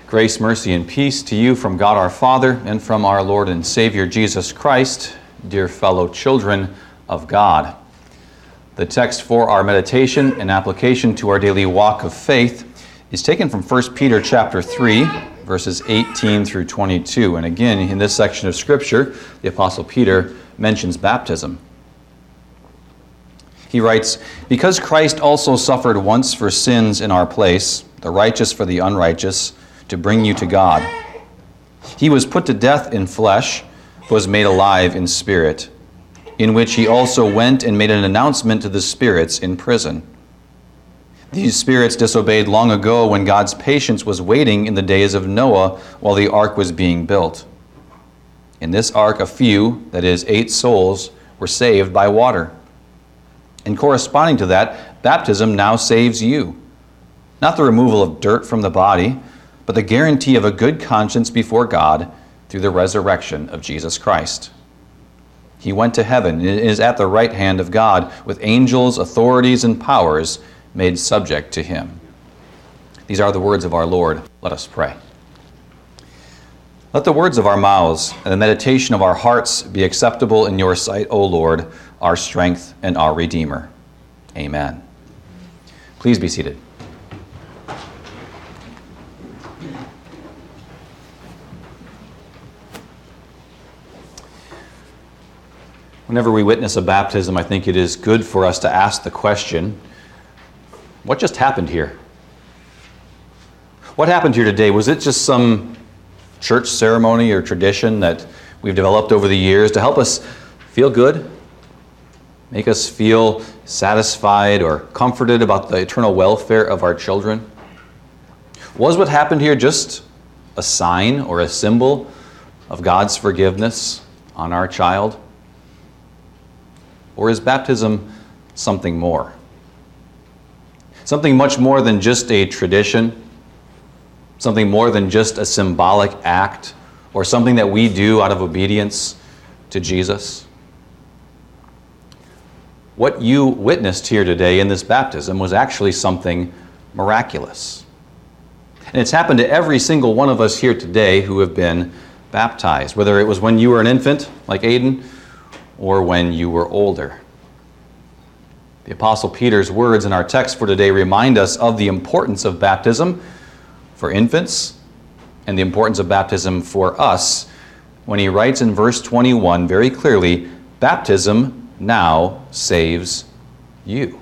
Grace, mercy, and peace to you from God our Father and from our Lord and Savior Jesus Christ, dear fellow children of God. The text for our meditation and application to our daily walk of faith is taken from 1 Peter chapter 3, verses 18 through 22. And again, in this section of Scripture, the Apostle Peter mentions baptism. He writes, "Because Christ also suffered once for sins in our place, the righteous for the unrighteous, to bring you to God. He was put to death in flesh, but was made alive in spirit, in which he also went and made an announcement to the spirits in prison. These spirits disobeyed long ago when God's patience was waiting in the days of Noah while the ark was being built. In this ark, a few, that is, 8 souls, were saved by water. And corresponding to that, baptism now saves you. Not the removal of dirt from the body, but the guarantee of a good conscience before God through the resurrection of Jesus Christ. He went to heaven and is at the right hand of God, with angels, authorities, and powers made subject to him." These are the words of our Lord. Let us pray. Let the words of our mouths and the meditation of our hearts be acceptable in your sight, O Lord, our strength and our Redeemer. Amen. Please be seated. Whenever we witness a baptism, I think it is good for us to ask the question, what just happened here? What happened here today? Was it just some church ceremony or tradition that we've developed over the years to help us feel good, make us feel satisfied or comforted about the eternal welfare of our children? Was what happened here just a sign or a symbol of God's forgiveness on our child? Or is baptism something more? Something much more than just a tradition, something more than just a symbolic act, or something that we do out of obedience to Jesus? What you witnessed here today in this baptism was actually something miraculous. And it's happened to every single one of us here today who have been baptized, whether it was when you were an infant, like Aiden, or when you were older. The Apostle Peter's words in our text for today remind us of the importance of baptism for infants and the importance of baptism for us when he writes in verse 21 very clearly, "Baptism now saves you."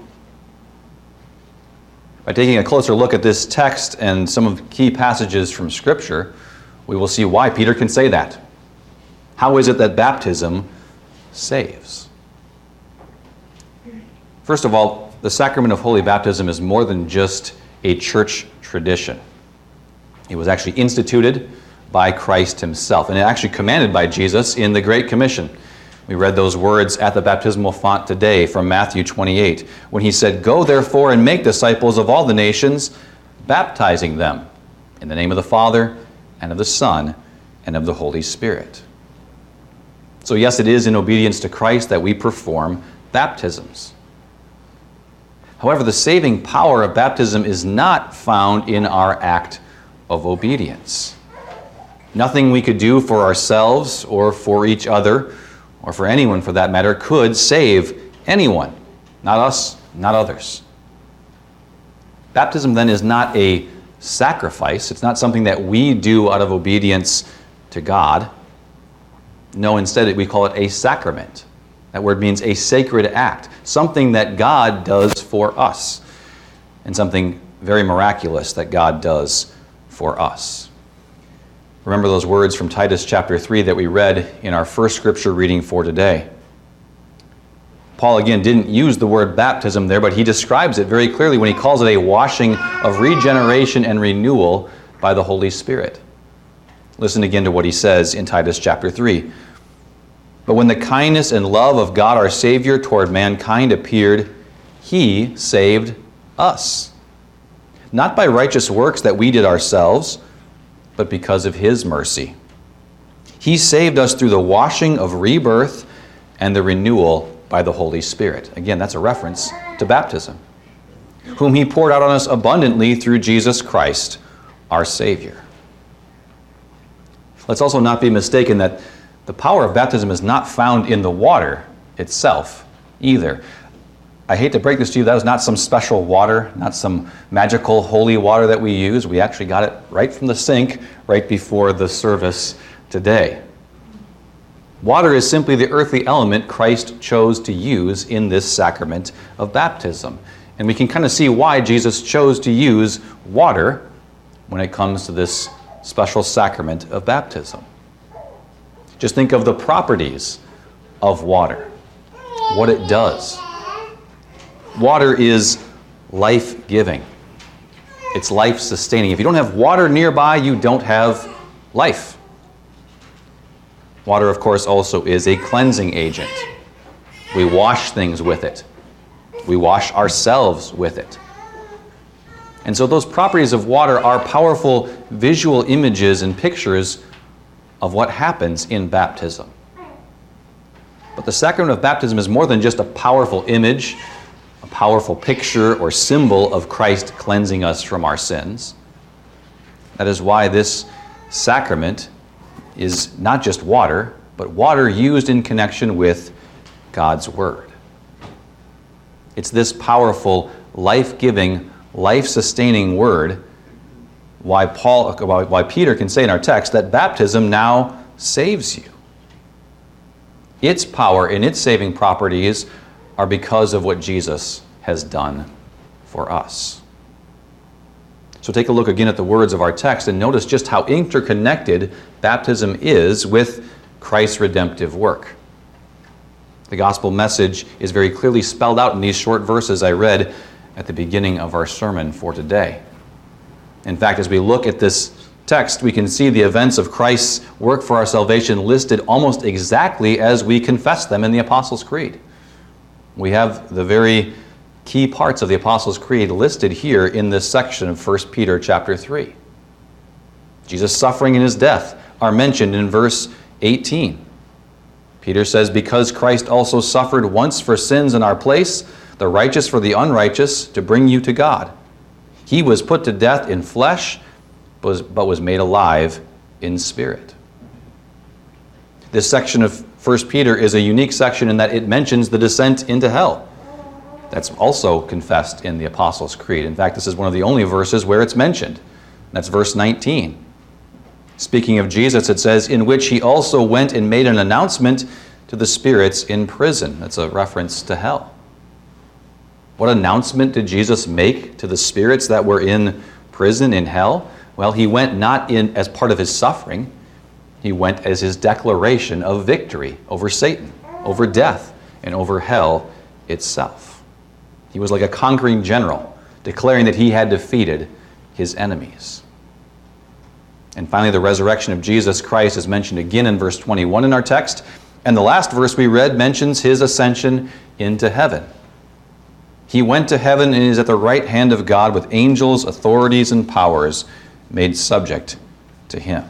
By taking a closer look at this text and some of the key passages from Scripture, we will see why Peter can say that. How is it that baptism saves? First of all, the sacrament of holy baptism is more than just a church tradition. It was actually instituted by Christ himself, and actually commanded by Jesus in the Great Commission. We read those words at the baptismal font today from Matthew 28, when he said, "Go therefore and make disciples of all the nations, baptizing them in the name of the Father and of the Son and of the Holy Spirit." So yes, it is in obedience to Christ that we perform baptisms. However, the saving power of baptism is not found in our act of obedience. Nothing we could do for ourselves or for each other, or for anyone for that matter, could save anyone. Not us, not others. Baptism then is not a sacrifice. It's not something that we do out of obedience to God. No, instead we call it a sacrament. That word means a sacred act, something that God does for us, and something very miraculous that God does for us. Remember those words from Titus chapter 3 that we read in our first scripture reading for today. Paul again didn't use the word baptism there, but he describes it very clearly when he calls it a washing of regeneration and renewal by the Holy Spirit. Listen again to what he says in Titus chapter 3. "But when the kindness and love of God our Savior toward mankind appeared, he saved us, not by righteous works that we did ourselves, but because of his mercy. He saved us through the washing of rebirth and the renewal by the Holy Spirit." Again, that's a reference to baptism. "Whom he poured out on us abundantly through Jesus Christ, our Savior." Let's also not be mistaken that the power of baptism is not found in the water itself either. I hate to break this to you, that is not some special water, not some magical holy water that we use. We actually got it right from the sink right before the service today. Water is simply the earthly element Christ chose to use in this sacrament of baptism. And we can kind of see why Jesus chose to use water when it comes to this special sacrament of baptism. Just think of the properties of water, what it does. Water is life-giving. It's life-sustaining. If you don't have water nearby, you don't have life. Water, of course, also is a cleansing agent. We wash things with it. We wash ourselves with it. And so those properties of water are powerful visual images and pictures of what happens in baptism. But the sacrament of baptism is more than just a powerful image, a powerful picture or symbol of Christ cleansing us from our sins. That is why this sacrament is not just water, but water used in connection with God's Word. It's this powerful, life-giving, life-sustaining Word why Peter can say in our text that baptism now saves you. Its power and its saving properties are because of what Jesus has done for us. So take a look again at the words of our text and notice just how interconnected baptism is with Christ's redemptive work. The gospel message is very clearly spelled out in these short verses I read at the beginning of our sermon for today. In fact, as we look at this text, we can see the events of Christ's work for our salvation listed almost exactly as we confess them in the Apostles' Creed. We have the very key parts of the Apostles' Creed listed here in this section of 1 Peter chapter 3. Jesus' suffering and his death are mentioned in verse 18. Peter says, "Because Christ also suffered once for sins in our place, the righteous for the unrighteous, to bring you to God. He was put to death in flesh, but was made alive in spirit." This section of 1 Peter is a unique section in that it mentions the descent into hell. That's also confessed in the Apostles' Creed. In fact, this is one of the only verses where it's mentioned. That's verse 19. Speaking of Jesus, it says, "In which he also went and made an announcement to the spirits in prison." That's a reference to hell. What announcement did Jesus make to the spirits that were in prison in hell? Well, he went not in as part of his suffering. He went as his declaration of victory over Satan, over death, and over hell itself. He was like a conquering general, declaring that he had defeated his enemies. And finally, the resurrection of Jesus Christ is mentioned again in verse 21 in our text. And the last verse we read mentions his ascension into heaven. He went to heaven and is at the right hand of God with angels, authorities, and powers made subject to him.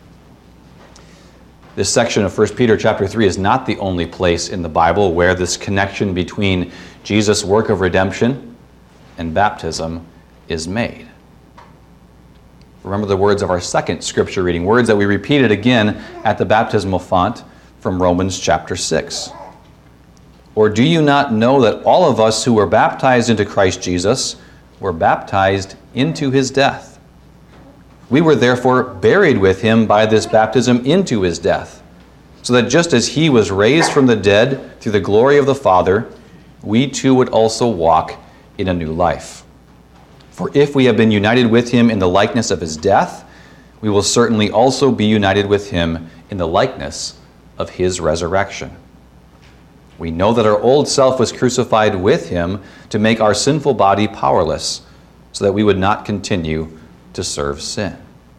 This section of 1 Peter chapter 3 is not the only place in the Bible where this connection between Jesus' work of redemption and baptism is made. Remember the words of our second scripture reading, words that we repeated again at the baptismal font from Romans chapter 6. "Or do you not know that all of us who were baptized into Christ Jesus were baptized into his death? We were therefore buried with him by this baptism into his death, so that just as he was raised from the dead through the glory of the Father, we too would also walk in a new life. For if we have been united with him in the likeness of his death, we will certainly also be united with him in the likeness of his resurrection. We know that our old self was crucified with him to make our sinful body powerless, so that we would not continue to serve sin."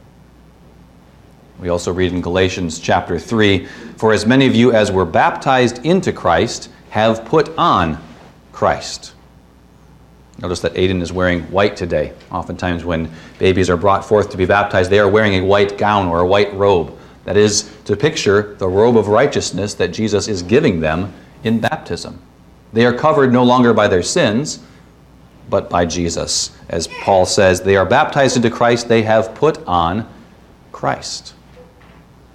We also read in Galatians chapter 3, "For as many of you as were baptized into Christ have put on Christ." Notice that Aiden is wearing white today. Oftentimes when babies are brought forth to be baptized, they are wearing a white gown or a white robe. That is to picture the robe of righteousness that Jesus is giving them in baptism. They are covered no longer by their sins, but by Jesus. As Paul says, they are baptized into Christ, they have put on Christ.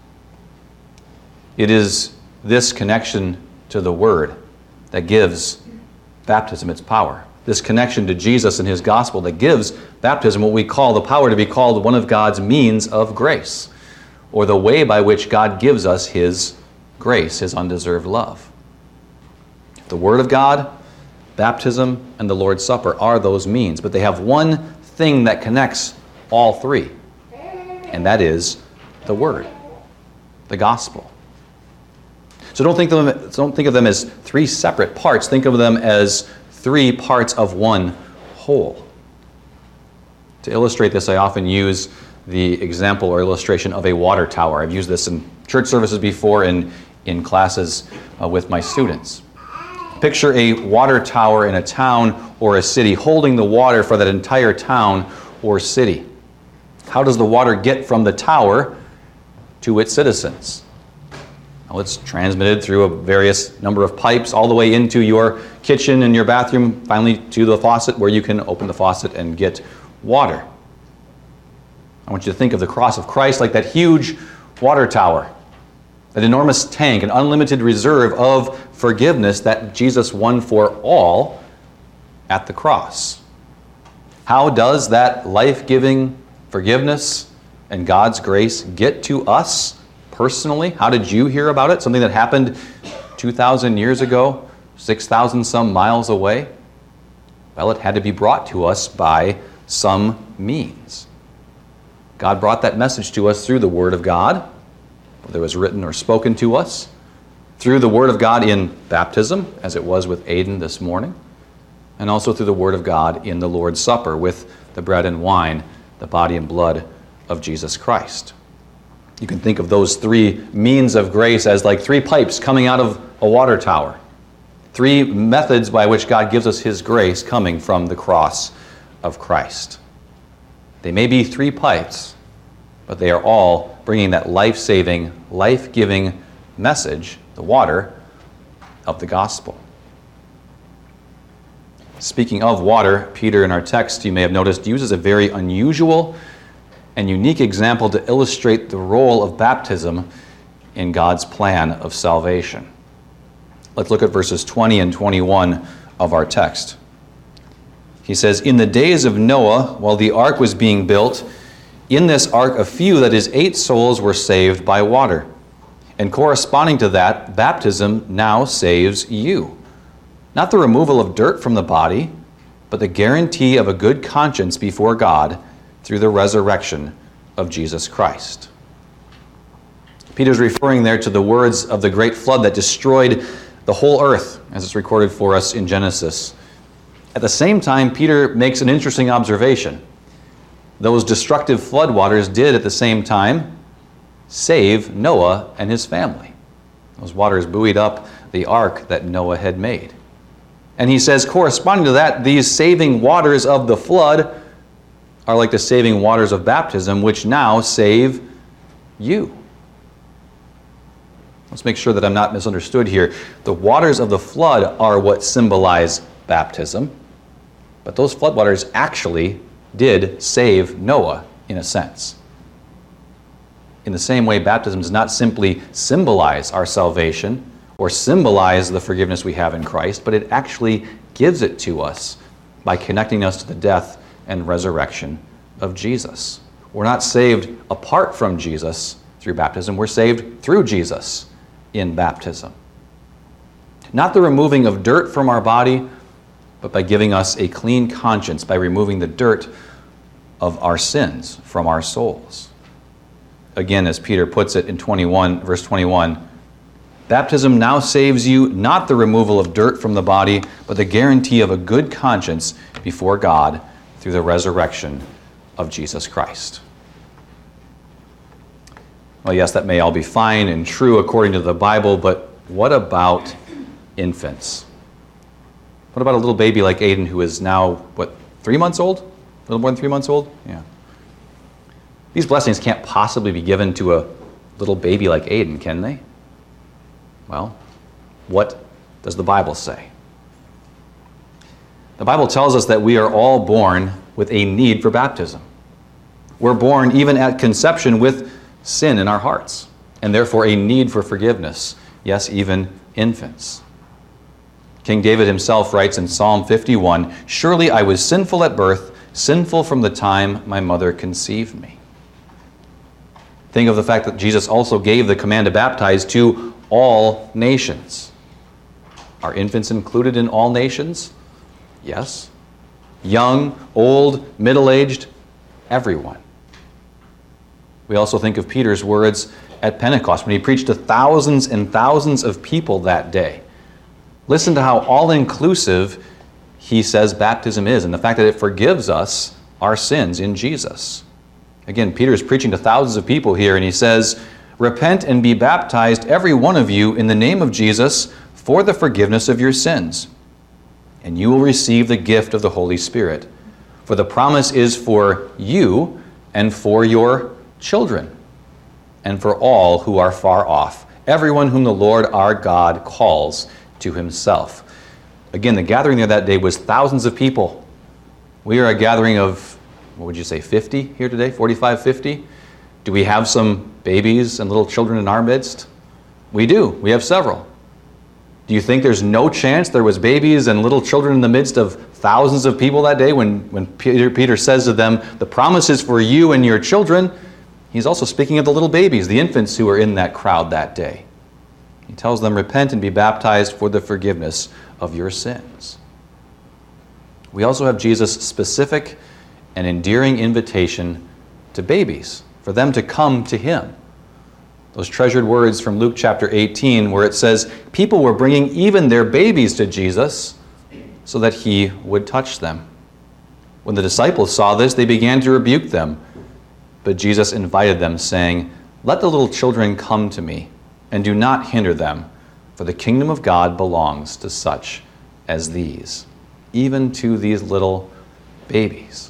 It is this connection to the Word that gives baptism its power. This connection to Jesus and his gospel that gives baptism what we call the power to be called one of God's means of grace, or the way by which God gives us his grace, his undeserved love. The Word of God, baptism, and the Lord's Supper are those means, but they have one thing that connects all three, and that is the Word, the gospel. So don't think of them as three separate parts. Think of them as three parts of one whole. To illustrate this, I often use the example or illustration of a water tower. I've used this in church services before in classes with my students. Picture a water tower in a town or a city holding the water for that entire town or city. How does the water get from the tower to its citizens? Well, it's transmitted through a various number of pipes all the way into your kitchen and your bathroom, finally to the faucet where you can open the faucet and get water. I want you to think of the cross of Christ like that huge water tower, that enormous tank, an unlimited reserve of forgiveness that Jesus won for all at the cross. How does that life-giving forgiveness and God's grace get to us personally? How did you hear about it? Something that happened 2,000 years ago, 6,000 some miles away? Well, it had to be brought to us by some means. God brought that message to us through the Word of God, whether it was written or spoken to us, through the Word of God in baptism, as it was with Aiden this morning, and also through the Word of God in the Lord's Supper with the bread and wine, the body and blood of Jesus Christ. You can think of those three means of grace as like three pipes coming out of a water tower. Three methods by which God gives us his grace coming from the cross of Christ. They may be three pipes, but they are all bringing that life-saving, life-giving message, the water, of the gospel. Speaking of water, Peter in our text, you may have noticed, uses a very unusual and unique example to illustrate the role of baptism in God's plan of salvation. Let's look at verses 20 and 21 of our text. He says, "In the days of Noah, while the ark was being built, in this ark a few, that is 8 souls, were saved by water. And corresponding to that, baptism now saves you. Not the removal of dirt from the body, but the guarantee of a good conscience before God through the resurrection of Jesus Christ." Peter's referring there to the words of the great flood that destroyed the whole earth, as it's recorded for us in Genesis. At the same time, Peter makes an interesting observation. Those destructive floodwaters did at the same time save Noah and his family. Those waters buoyed up the ark that Noah had made. And he says, corresponding to that, these saving waters of the flood are like the saving waters of baptism, which now save you. Let's make sure that I'm not misunderstood here. The waters of the flood are what symbolize baptism, but those floodwaters actually did save Noah in a sense. In the same way, baptism does not simply symbolize our salvation or symbolize the forgiveness we have in Christ, but it actually gives it to us by connecting us to the death and resurrection of Jesus. We're not saved apart from Jesus through baptism. We're saved through Jesus in baptism. Not the removing of dirt from our body, but by giving us a clean conscience, by removing the dirt of our sins from our souls. Again, as Peter puts it in verse 21, baptism now saves you, not the removal of dirt from the body, but the guarantee of a good conscience before God through the resurrection of Jesus Christ. Well, yes, that may all be fine and true according to the Bible, but what about infants? What about a little baby like Aiden, who is now, 3 months old? A little more than 3 months old? Yeah. These blessings can't possibly be given to a little baby like Aiden, can they? Well, what does the Bible say? The Bible tells us that we are all born with a need for baptism. We're born even at conception with sin in our hearts. and therefore a need for forgiveness. Yes, even infants. King David himself writes in Psalm 51, "Surely I was sinful at birth, sinful from the time my mother conceived me." Think of the fact that Jesus also gave the command to baptize to all nations. Are infants included in all nations? Yes. Young, old, middle-aged, everyone. We also think of Peter's words at Pentecost when he preached to thousands and thousands of people that day. Listen to how all-inclusive he says baptism is, and the fact that it forgives us our sins in Jesus. Again, Peter is preaching to thousands of people here, and he says, "Repent and be baptized, every one of you, in the name of Jesus, for the forgiveness of your sins, and you will receive the gift of the Holy Spirit. For the promise is for you and for your children, and for all who are far off, everyone whom the Lord our God calls to himself." Again, the gathering there that day was thousands of people. We are a gathering of, what would you say, 50 here today? 45, 50? Do we have some babies and little children in our midst? We do. We have several. Do you think there's no chance there was babies and little children in the midst of thousands of people that day when Peter says to them, "The promise is for you and your children"? He's also speaking of the little babies, the infants who were in that crowd that day. He tells them, "Repent and be baptized for the forgiveness of your sins." We also have Jesus' specific and endearing invitation to babies, for them to come to him. Those treasured words from Luke chapter 18, where it says, people were bringing even their babies to Jesus so that he would touch them. When the disciples saw this, they began to rebuke them. But Jesus invited them, saying, "Let the little children come to me, and do not hinder them, for the kingdom of God belongs to such as these," even to these little babies.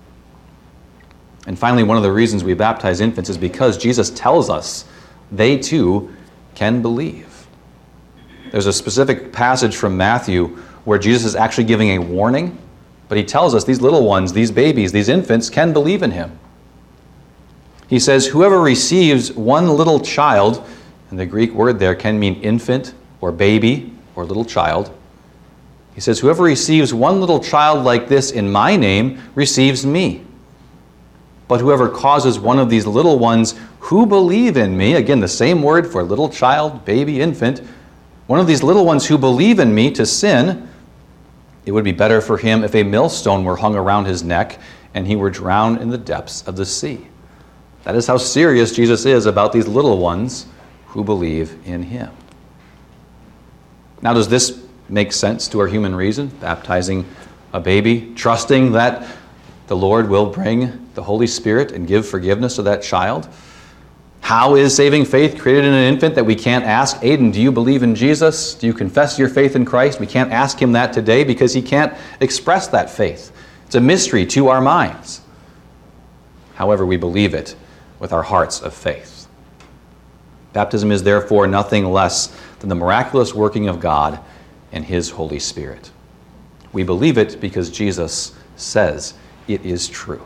And finally, one of the reasons we baptize infants is because Jesus tells us they too can believe. There's a specific passage from Matthew where Jesus is actually giving a warning, but he tells us these little ones, these babies, these infants can believe in him. He says, "Whoever receives one little child," and the Greek word there can mean infant or baby or little child. He says, "Whoever receives one little child like this in my name receives me. But whoever causes one of these little ones who believe in me," again, the same word for little child, baby, infant, "one of these little ones who believe in me to sin, it would be better for him if a millstone were hung around his neck and he were drowned in the depths of the sea." That is how serious Jesus is about these little ones who believe in him. Now, does this make sense to our human reason? Baptizing a baby, trusting that the Lord will bring the Holy Spirit and give forgiveness to that child? How is saving faith created in an infant that we can't ask, "Aiden, do you believe in Jesus? Do you confess your faith in Christ?" We can't ask him that today because he can't express that faith. It's a mystery to our minds. However, we believe it with our hearts of faith. Baptism is therefore nothing less than the miraculous working of God and his Holy Spirit. We believe it because Jesus says it is true.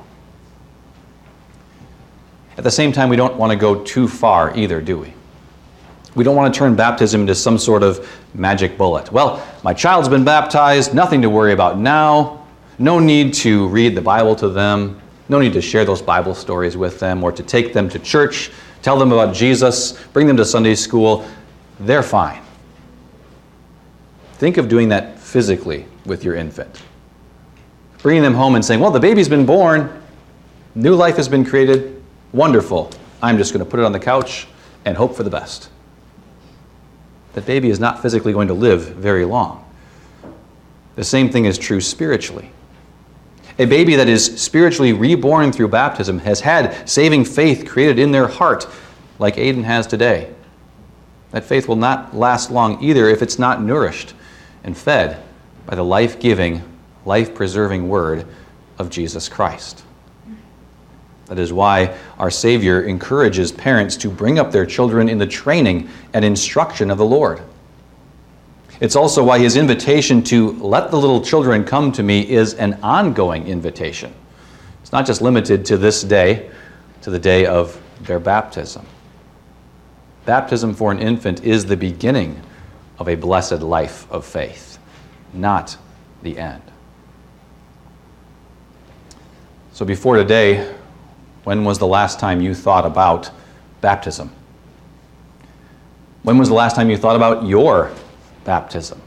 At the same time, we don't want to go too far either, do we? We don't want to turn baptism into some sort of magic bullet. Well, my child's been baptized, nothing to worry about now. No need to read the Bible to them. No need to share those Bible stories with them or to take them to church, tell them about Jesus, bring them to Sunday school. They're fine. Think of doing that physically with your infant. Bringing them home and saying, "Well, the baby's been born. New life has been created. Wonderful. I'm just going to put it on the couch and hope for the best." That baby is not physically going to live very long. The same thing is true spiritually. A baby that is spiritually reborn through baptism has had saving faith created in their heart, like Aiden has today. That faith will not last long either if it's not nourished and fed by the life-giving, life-preserving word of Jesus Christ. That is why our Savior encourages parents to bring up their children in the training and instruction of the Lord. It's also why his invitation to "let the little children come to me" is an ongoing invitation. It's not just limited to this day, to the day of their baptism. Baptism for an infant is the beginning of a blessed life of faith, not the end. So before today, when was the last time you thought about baptism? When was the last time you thought about your baptism?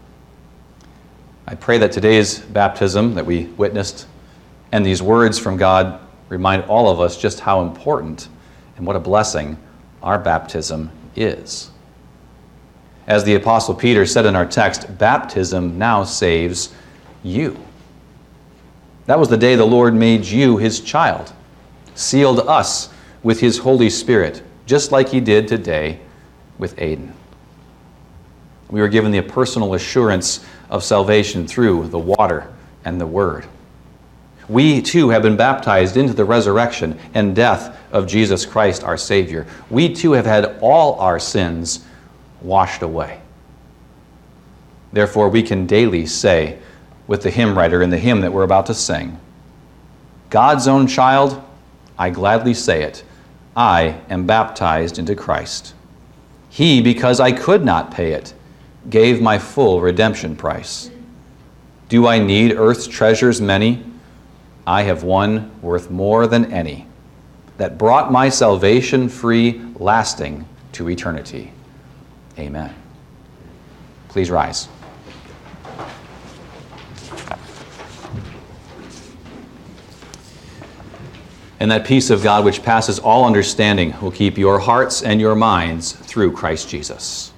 I pray that today's baptism that we witnessed and these words from God remind all of us just how important and what a blessing our baptism is. As the Apostle Peter said in our text, baptism now saves you. That was the day the Lord made you his child, sealed us with his Holy Spirit, just like he did today with Aiden. We were given the personal assurance of salvation through the water and the Word. We too have been baptized into the resurrection and death of Jesus Christ our Savior. We too have had all our sins washed away. Therefore, we can daily say with the hymn writer in the hymn that we're about to sing, God's own child, I gladly say it, I am baptized into Christ. He, because I could not pay it, gave my full redemption price. Do I need earth's treasures many? I have one worth more than any, that brought my salvation free, lasting to eternity. Amen. Please rise. And that peace of God which passes all understanding will keep your hearts and your minds through Christ Jesus.